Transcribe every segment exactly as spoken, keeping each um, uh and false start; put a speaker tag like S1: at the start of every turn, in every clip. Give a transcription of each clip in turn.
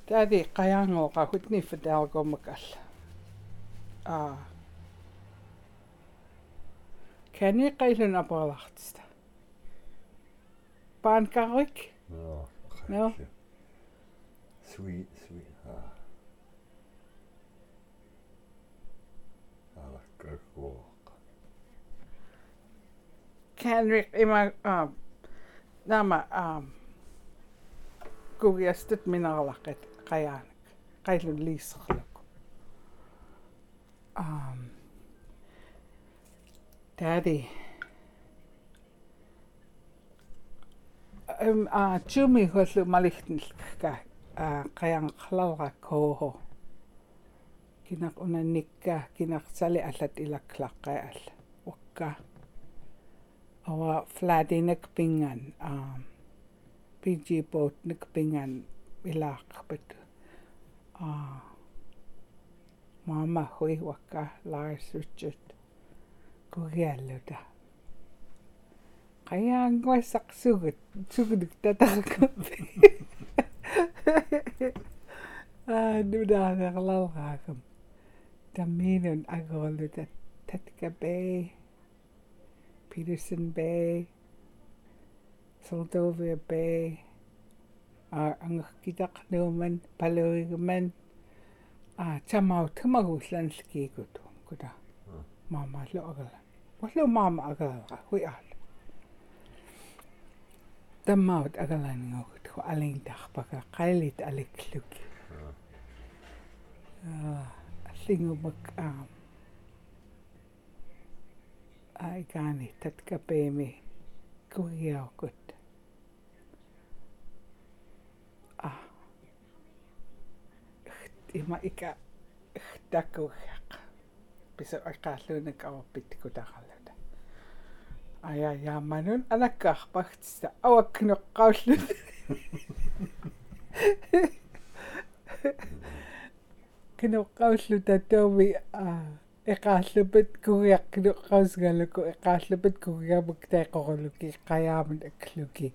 S1: Taadi qayangoqa hutni fadalgomakal. Ah. Kani qailun apalartista. Paankarik?
S2: No.
S1: No.
S2: Sweet, sweet. Ah. Ah, good.
S1: Kanrik ima ah nama ah kugiastat minaralaqat qayaanak qailun liisserluk. Um Daddy um ah chumi hollu malihtnilka ah qayanqallara koho kinaq unanikka kinaq sali allat ilaklaqqaal wakka awa fladinak pingan um P G boat nik pingan ilaaqpat ah mama hui wakka Lars Richard kugialluta qayaanguassaq sugut sugudik tatarkampi ah nudaanерlalraagam tammiinun agorluta Tatka Bay Peterson Bay Soldovia Bay ah angakitaq nuuman palurigaman ah tamau tamagullanlkiikut kuta mama lo agala wallo mama agala hui al tammaut agalanngukut hu alingtarpaka qailit alikluki ah allingumak ah aigani Tatka Baymi kugiaukut ah ima ika takuhaq bisa aqaalluunak awappitkutaqallata aya yaamanun anakkaarpagtista awakneqqaullut kinoqqaulluta tuumi ah eqaallupit kugiaqqinoqqausgaluku eqaallupit kugiamuk taiqoruluki qayaamun akluki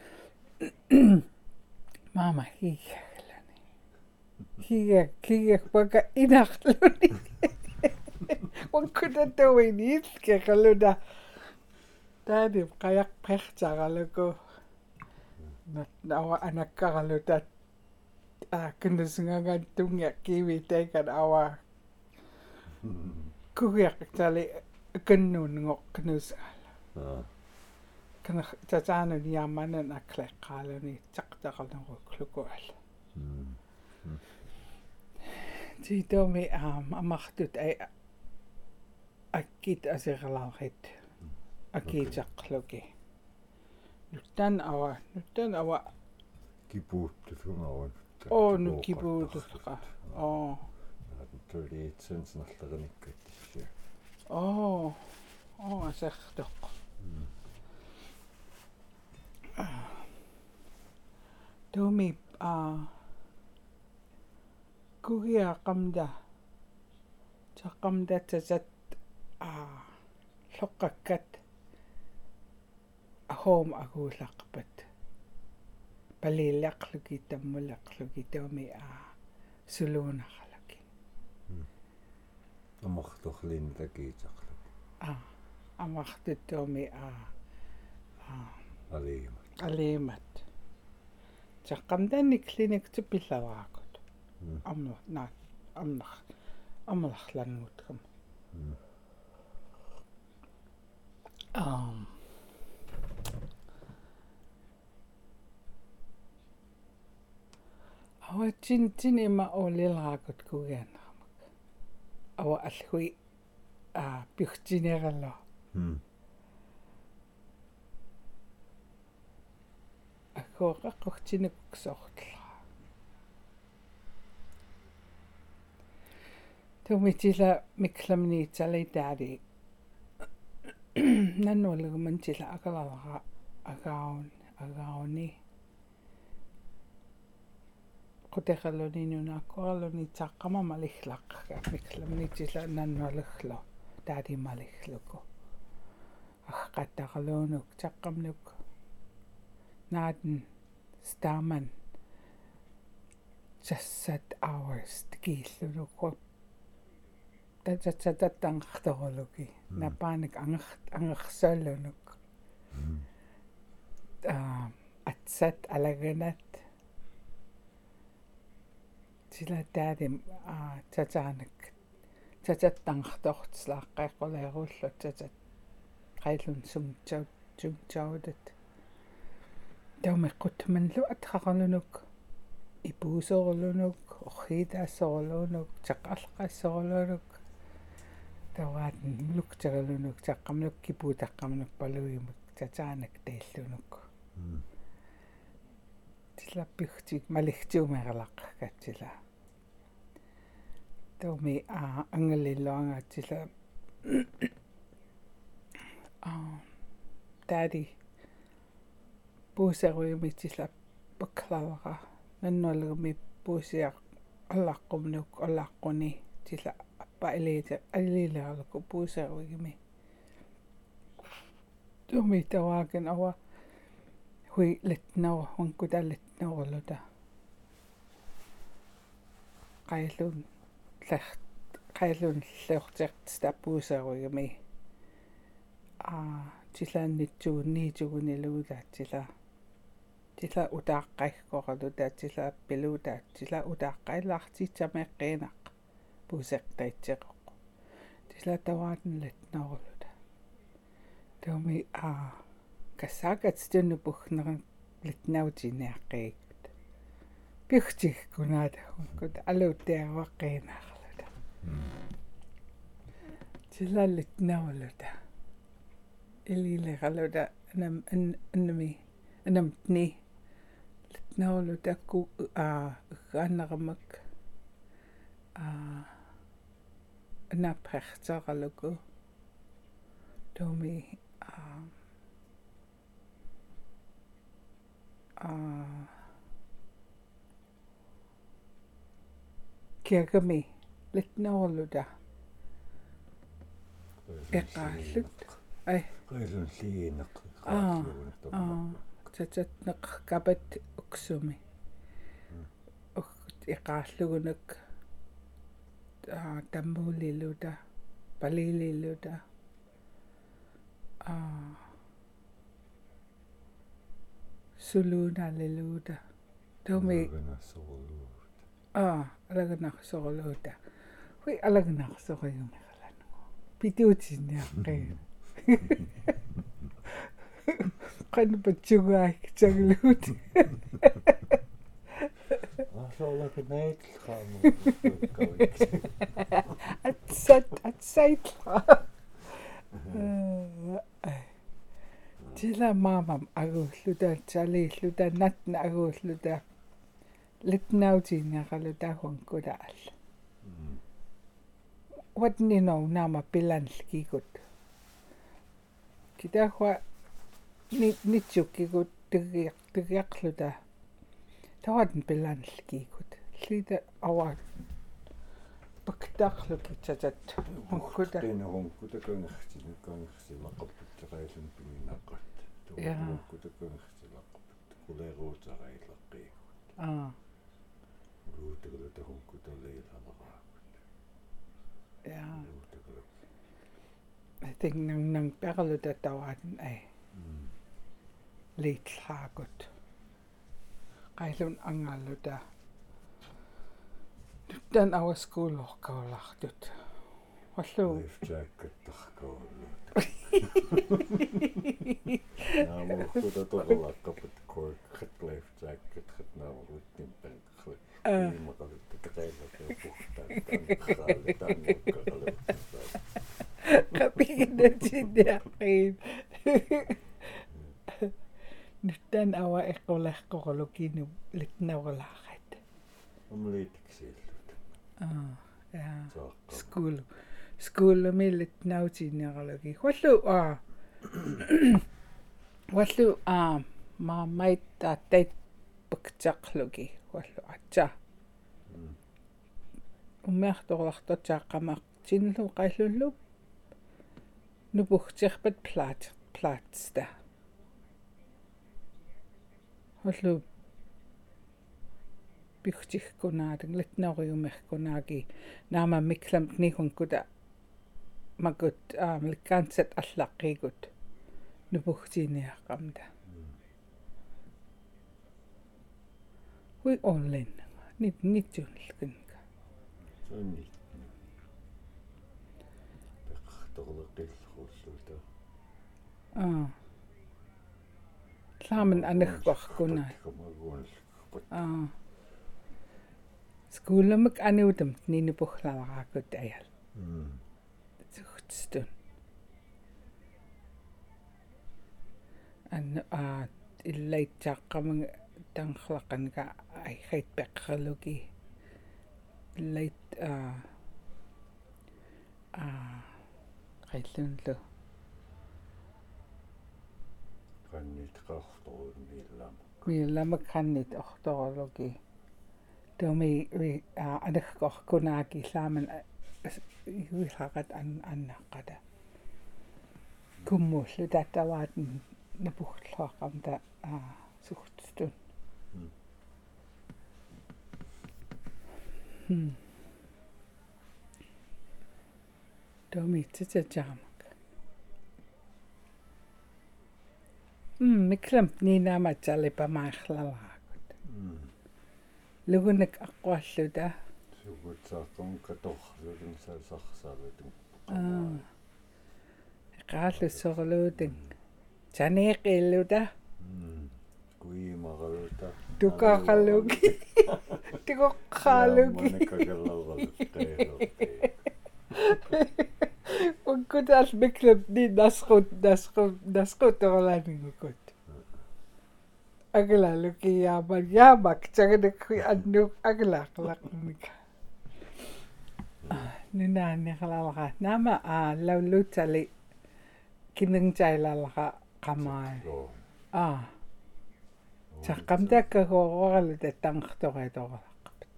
S1: mama hiigaglani hiiga hiiga waka inaqluni wakkuta tuwiniilkeqaluda taani qayaqpertaraluku nawa anakkaraluta ah kunusngangan tungia kiwi taikan awa kugiaqtali kunnuungoq kunusngala kana tataanun yaamanan akleqqaaluni taqtaqalneruklukual tiitomi um amartut ai akkit aserlarit akiitaqluki nuttan awa nuttan awa
S2: kipuuttusungaun
S1: oo nu kipuutusqa oo
S2: thirty-eight cents nallaqanikkat
S1: oo oo asertoq Tomi ah kugiaqamda taqamda tasat ah loqqakkat ahom aguulaqpat palilaqluki tammulaqluki tomi ah suluunaqalaki
S2: amartorlin takiitaqluk
S1: ah amartut tomi ah ah
S2: aliima
S1: aliimat taqamdani klinik tupillavaaqut amla na amla amlarlangutkam um awa tin tin ima olilraakut kugiannermak awa allui ah piurtinerallo аккуақаққортинуксоортла тумитила микламни талитаали наннуалгумантила акалалара агаун агауни qutaqalluninunaakkuarluni taqqama malillaqqa miklamnitilla nannualugglo taadi malilluku aqqattaqalunuk taqqamnuk naaden Starman jassat hours kiillunukku tatatatatangqtorluki napaanik anger angersalunuk а атсат алаганат сила таадим а татаанак тататтангартортслааққайққулееруллут татат қайлун сумтсаут сумтсаудат таумеққутманлу атқақарнунук ипуусоорлунук орхитаассоорлунук таққарлақассоорлунук таваатн луктагалунук таққамнук кипуутаққамнук палуимик татаанак таиллунук тилаппигтик малигтиумералаққатсила тауми а ангалиллуангаатсила а тади пуусеруимитсила пакклавара наннуалгами пуусиа аллаққумнук аллаққуни тила аппа илиите алилилеарлуку пуусеруигими тууми таваакен ава hui letnau hunkuta letnaurluta qailun llert qailun llortertstappuusaruigami a tilaannitsuunniituguniluuta tila tila utaaqqaikkoraluta tila piluta tila utaaqqaillaartitsameqqinaq puuseqtaitseqoq tila tawaatn letnaurluta taumi a kassagat stunnupuhneran litnautiniaqqiggut piurtikkunaata hunkut aluuttiaruaqqinaarluta tilallitnauluta ilileraluta anam annami anamtni litnauluta ku a ugaanneramak a anappertaraluku tomi a ah kiagami litnaurluta eqqaallut ai
S2: qailun liineq
S1: ah ah tatatneq kapat uksumi eqqaallugunak ah tammuliluta palililuta ah suluunalliluuta taumi ah alaganarsorluuta hui alaganarsorigumeralanu pituutinniaqqii qanupatsugaik tagluut
S2: asoolakanait khaamu
S1: atsat atsait tila maamam aguulluta taliilluta natna aguulluta litnautiinniaqaluta huankulaal watnino naama pilanlkikut kitahua ni nitsukikut tigiaq tigiaqluta tawatn pilanlkikut lida awa paktaqluki tatat hunkkuta
S2: tena hunkkuta kangertinu kangersilaqapputteqailun pinginnaqqat hunkkuta kangersilaqapput kuleeruutaraillaqqiigut
S1: ah
S2: luutaluta hunkkuta leilalaaqut
S1: ja I think nang nang perluta tawatn ai liitlaagut qailun angalluta tuttan awa skuulorkaullartut wallu
S2: life jacket tarkaullut naamuukuta torlaqqaput kork khat life jacket khat naamuruttin pankkhli imaqalutta taqaillaqquuqtaan tanqaalutaannukkaqalut
S1: qapiginatidiaqqiin nuttan awa eqqolarqorlukinu litnaurlaaqat
S2: umliitiksiillut
S1: ah ja
S2: saaqqa
S1: school school militnautiinniaqaluki wallu a wallu a ma maittaattait paktaqluki wallu atsa ummeartorlartotaaqamaq tinlu qaillullu nupuhterpat plat platsta wallu piuchtikkunaatun litnauriumerkunaagi naama miklam nikun kuta makut likkaantsat allaqqigut nupuhtiiniaqqamta hui ollen nit nitjunilkunka
S2: Sonni. Peqtorleqillruulluta.
S1: aa laamen anerqarkunaa aa skuulamak anuutam ninupuhlalaaqut ajal
S2: Mm.
S1: suhtstun an a illaitsaqqamang tanqlaqanka aihait peqqalugi illait a a qaillunlu
S2: Qannitqartoruun miillama.
S1: miillamak kannit ortorlugi tumi wi anerqarkunaagi laaman ihuillaqat an annaqqata kummullu tattavaatn napuhlaqamta a suhtstun
S2: Mm.
S1: hmm tumi tsitsaamak hmm miklam niinaama tsalipamaarlalaqut
S2: Mm.
S1: lugunak aqqualluta
S2: Sugutsaaqam katorlulun saasarsalutun.
S1: aa qaallussorluutun taneeqilluta
S2: Mm. Kuimaqaluta.
S1: tukaqallugi tukoqqaalugi
S2: Manekagallaralutqeelerti.
S1: ukkutal miklam ni nasqut nasqut nasqut orlaaningukut aglaluki yaaman yaamak taganakui annuk aglaaqlaqmika ninaanniqlalaqa naama a laulutali kiningtailalaqa qamaai a taqqamtakkagoorluta tanqtoritoqalaqqapat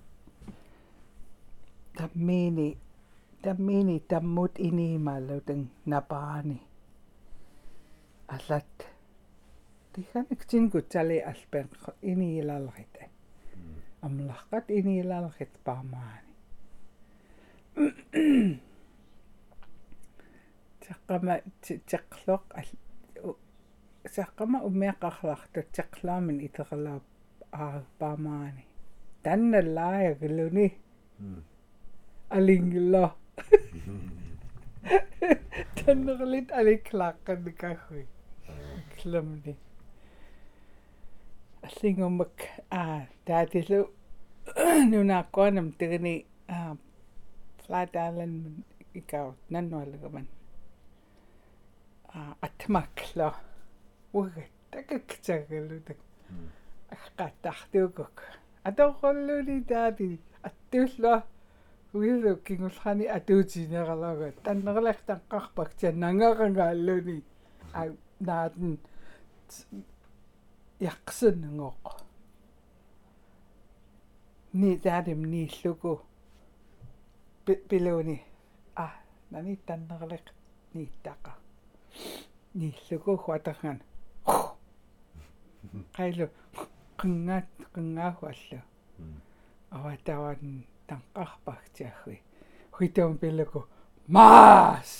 S1: tammiini tammiini tammut inimaalutun napaani allat tihanik tinkut tali alpen iniilalqit amlaqqat iniilalqit paamaani taqqama tiqloq saqqama ummeaqarlartu taqlaamin iterlaap aapaamaani tannallaayagluni alingilla tannerlit aliklaqqannikagui klamni allingummak a taatilu nunaaqquanam tigni a Flat Island ikaut nannuallugaman a atmakla ugat takaktsagalutak aqqaattartuukuk atoqolluni taati attuulla uilu kingullani atuutineralaga tannerlartaqqarpak tiannangarangaalluni a naaten yaqsunngooq ni taatim niillugu piluni ah nani tannerleq niittaqa niillugu huatarngan qailu qingaat qingaahuallu awatawan tanqarpaktiagui huitum piluku maas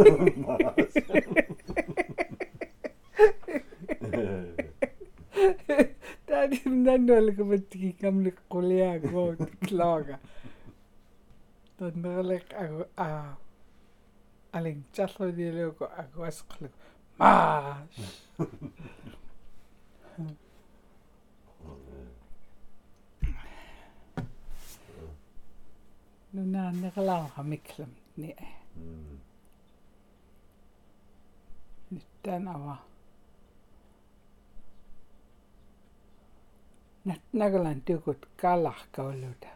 S1: taadi nannuallugamatki kamlik quliaagoot klaaga tannerleq agu a aling challudilugu aguasqlu maas nunaanneqlaarqa miklam ni nittaan ava natnagalan tukut kaalarkaulluta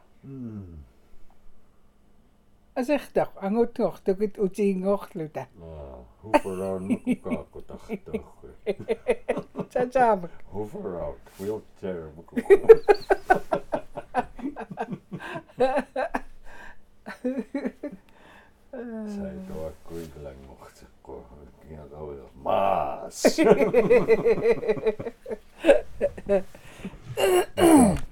S1: asertaq anguttuortukit utiingoorluta
S2: Hoover mukukaaqqutartuarru.
S1: Tataavak
S2: Hoover out wheelchair muku. Sai tuakkuilangortiqqu kiaqauja maas.